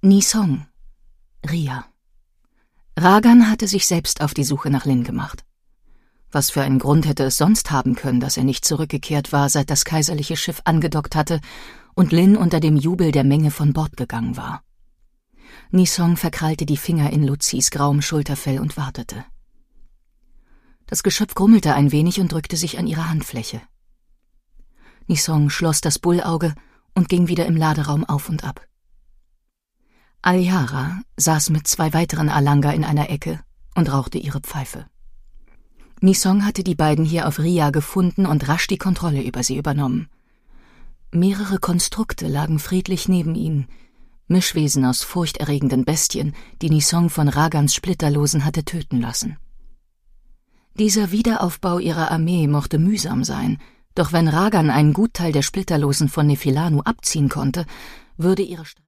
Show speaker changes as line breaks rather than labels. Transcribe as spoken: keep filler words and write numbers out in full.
Nisong, Ria. Ragan hatte sich selbst auf die Suche nach Lin gemacht. Was für einen Grund hätte es sonst haben können, dass er nicht zurückgekehrt war, seit das kaiserliche Schiff angedockt hatte und Lin unter dem Jubel der Menge von Bord gegangen war. Nisong verkrallte die Finger in Luzis grauem Schulterfell und wartete. Das Geschöpf grummelte ein wenig und drückte sich an ihre Handfläche. Nisong schloss das Bullauge und ging wieder im Laderaum auf und ab. Alyara saß mit zwei weiteren Alanga in einer Ecke und rauchte ihre Pfeife. Nisong hatte die beiden hier auf Ria gefunden und rasch die Kontrolle über sie übernommen. Mehrere Konstrukte lagen friedlich neben ihnen, Mischwesen aus furchterregenden Bestien, die Nisong von Ragans Splitterlosen hatte töten lassen. Dieser Wiederaufbau ihrer Armee mochte mühsam sein, doch wenn Ragan einen Gutteil der Splitterlosen von Nephilanu abziehen konnte, würde ihre